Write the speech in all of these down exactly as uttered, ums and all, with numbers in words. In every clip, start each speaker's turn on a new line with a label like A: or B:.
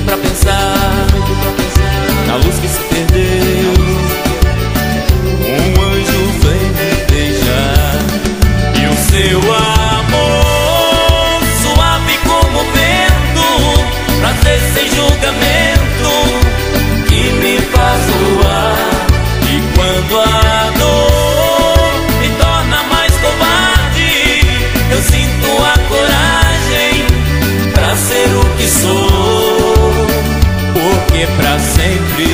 A: pra pensar na luz que se perdeu. Um anjo vem me beijar e o seu amor suave como vento, prazer sem julgamento que me faz voar. E quando a dor me torna mais covarde, eu sinto a coragem pra ser o que sou, porque pra sempre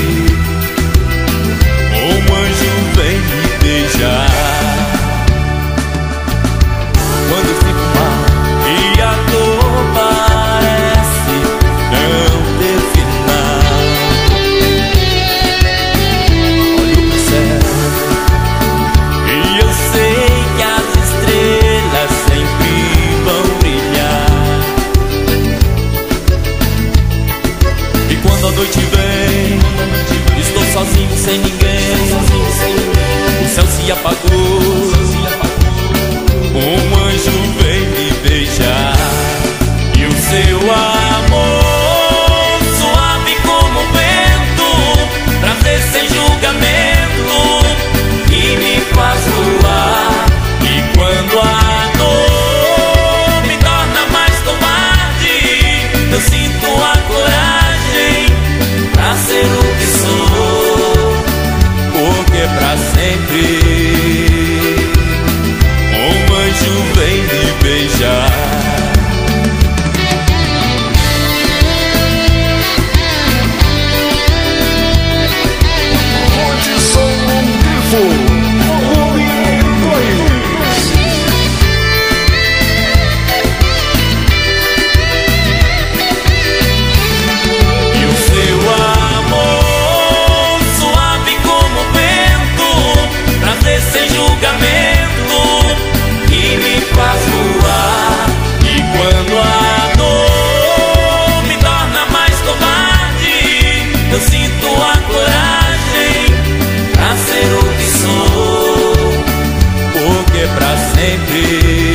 A: um anjo vem me beijar. Quando eu fico mal e a dor parece não ter final, olho pro céu e eu sei que as estrelas sempre vão brilhar. E quando a noite vem, estou sozinho sem ninguém, o céu se apagou, um anjo vem me beijar e o seu amor suave como vento, prazer sem julgamento que me faz voar. E quando a dor me torna mais covarde, eu sinto a coragem pra ser o que sou, porque pra sempre um anjo vem me beijar.
B: Onde sou vivo, volume dois.
A: E o seu amor suave como vento, prazer sem julgamento que me faz voar. E quando a dor me torna mais covarde, eu sinto a coragem pra ser o que sou, porque pra sempre